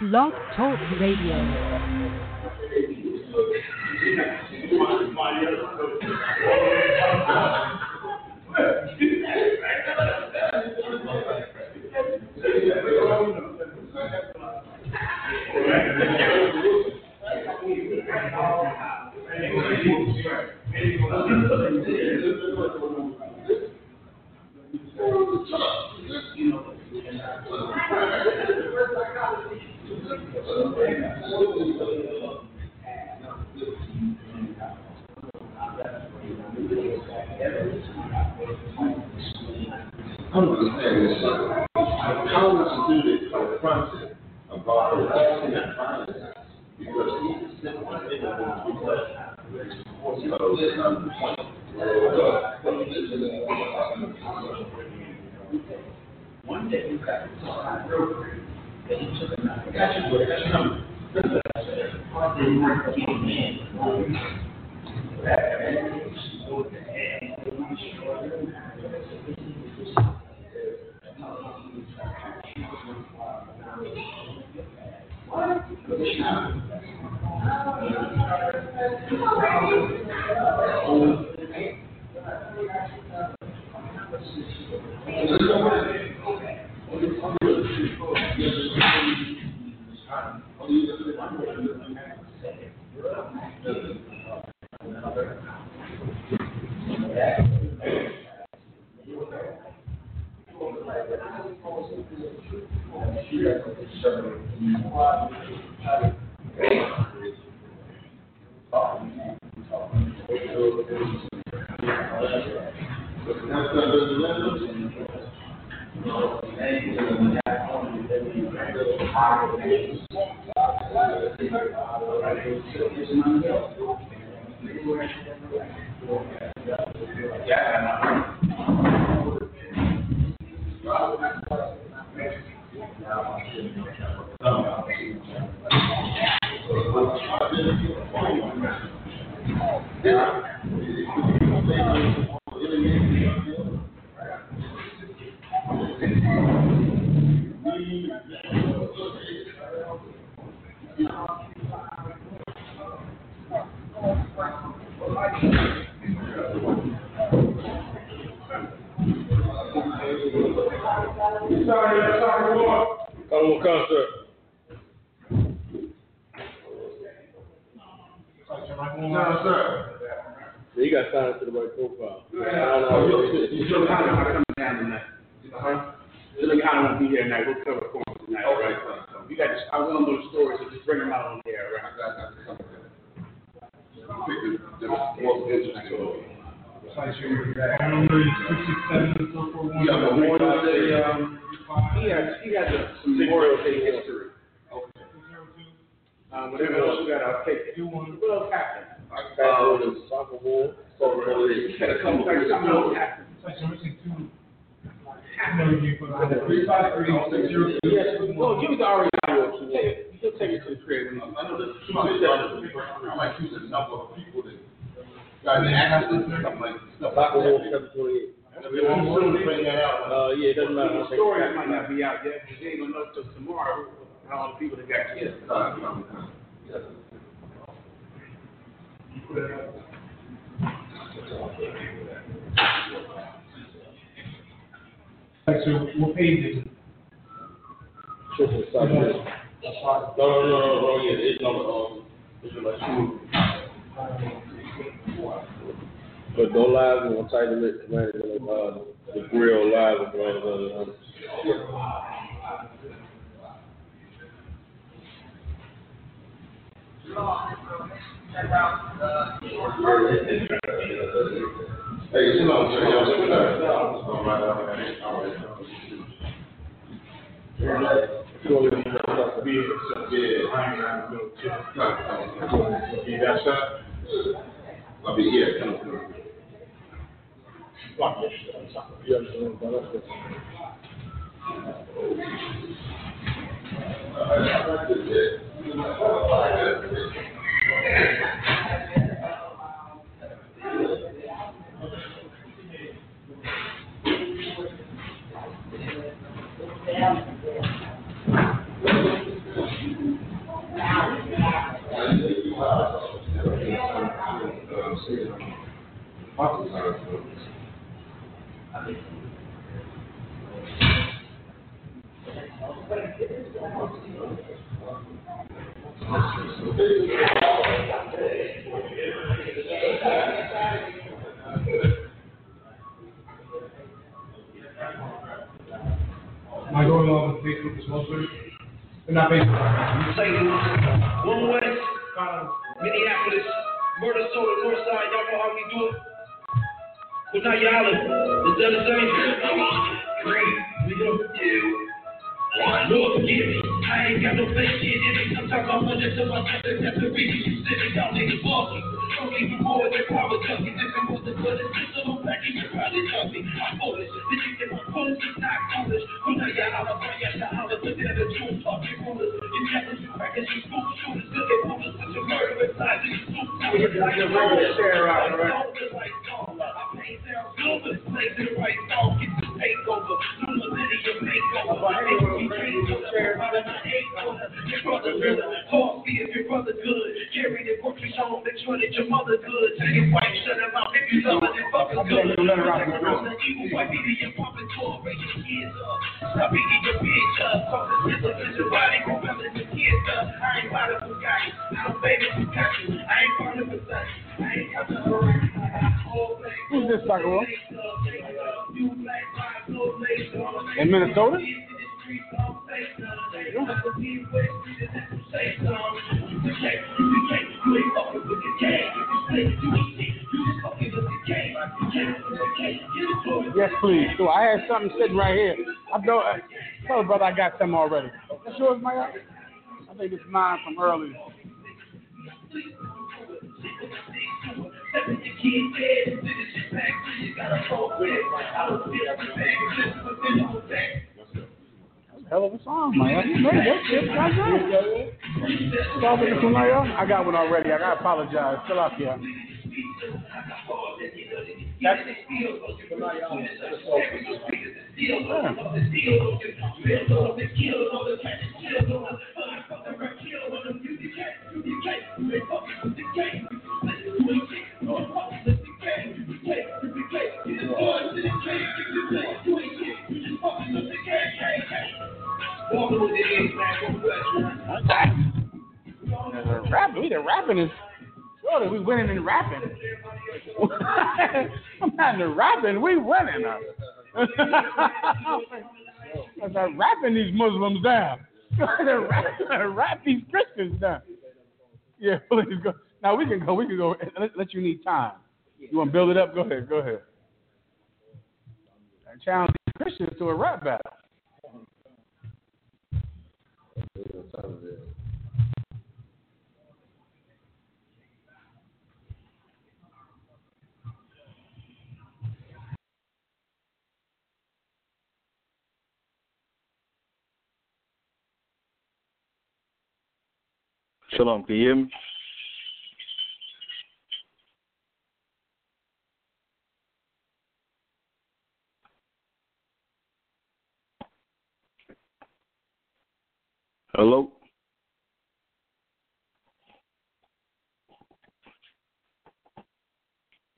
Blog Talk Radio. I don't understand this. How would you do this process about arresting and violence? Because he's a simple individual. So that's not the point. One day you got a program that he took a knife. Got you where that's coming. What page is it? No, yeah, it's number 2. But go live and we'll title it, the grill live and run Hey, you know, I'll be here. Am I going on with Facebook as well, sir? Not Facebook. St. Louis, One West, Minneapolis, Murder Soda, Northside, y'all know how we do it. Well, now y'all is that the same? 3, we go 2, 1. Lord forgive me, I ain't got no fake shit in me. Sometimes I'm under to myself, that's the reason you sitting down, niggas walking. Don't even more than power junkies. If it was the blood and system, I'm back in your probably tell me. I'm foolish, the shit that my opponents is not foolish. Well, now y'all, I'm a brand, y'all, I'm a look at the truth, talking rulers. You never you crackers, you spook shooters, look at rulers with your murder inside, you spook shooters. Like a murder share out, right? I paint down silver, play to the right song, get the takeover. New millennium makeover. Your brother good, talk me if your brother good. Carry the groceries home, make sure that your mother good. Tell your wife, shut him out if you love her, then fucking good. I'm the evil white baby, you're pumping tour, raising your kids up. Stop beating your bitch up. Talking scissors, is your body, propelling your kids up. I ain't bought it for guys, I don't baby for guys. I ain't bought it for sex, I ain't got the hurry. Who's this talking about? In Minnesota? Yes, please. So I had something sitting right here. Tell the brother I got some already. That's yours, Maya? I think it's mine from earlier. Hell of a song, man. You know that shit. I got one already. I gotta apologize. Still out here. Yeah. Rapping is surely we winning in rapping. I'm not in the rapping, we winning. As I rapping these Muslims down. Rap these Christians down. Yeah, please go. Now we can go. Let you need time. You want to build it up? Go ahead. I challenge these Christians to a rap battle. Shalom, can you hear me? Hello?